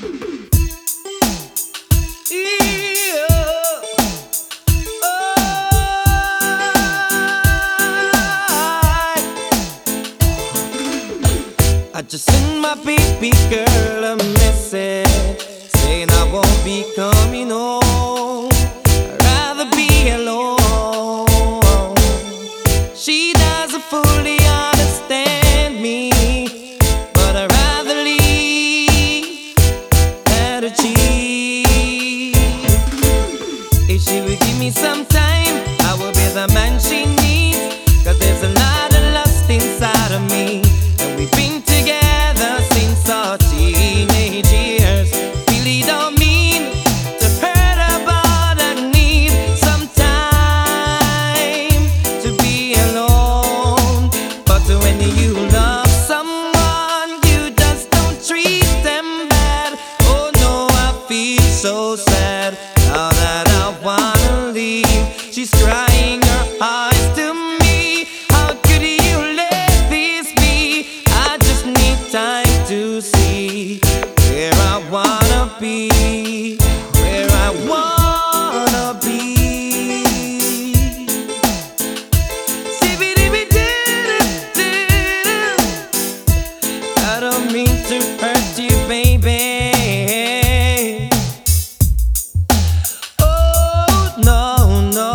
I just sent my baby girl a message saying I won't be coming home. I'd rather be alone. She doesn't fully understand me, but I'd rather leave than to cheat. If she would give me some time, I would be the man she needs. 'Cause there's a lot of lust inside of me, and we've been together since our teenage years. Really don't mean to hurt her, but I need some time to be alone. But when you love someone, you just don't treat them bad. Oh no, I feel so sad now that I wanna leave. She's crying her eyes to me. How could you let this be? I just need time to see where I wanna be, where I wanna be. I don't mean to hurt you, baby. Oh no, no.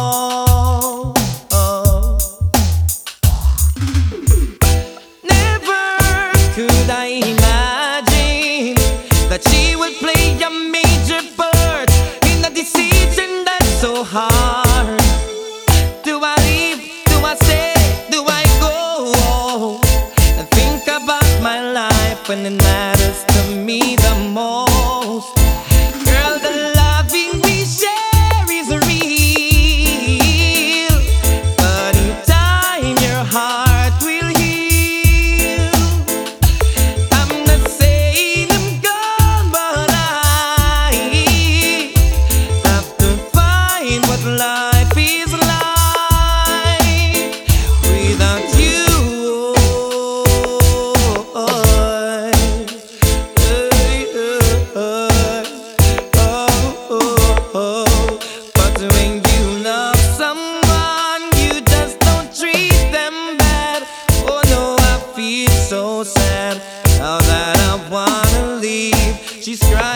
Never could I imagine that she would play a major part in a decision that's so hard. Do I leave? Do I stay? Do I go? And think about my life when it matters to me the most. Girl, the loving we share is real, but in time your heart will heal. I'm not saying I'm gone, but I have to find what life is like without you. But when you love someone, you just don't treat them bad. Oh no, I feel so sad now that I wanna leave. She's crying.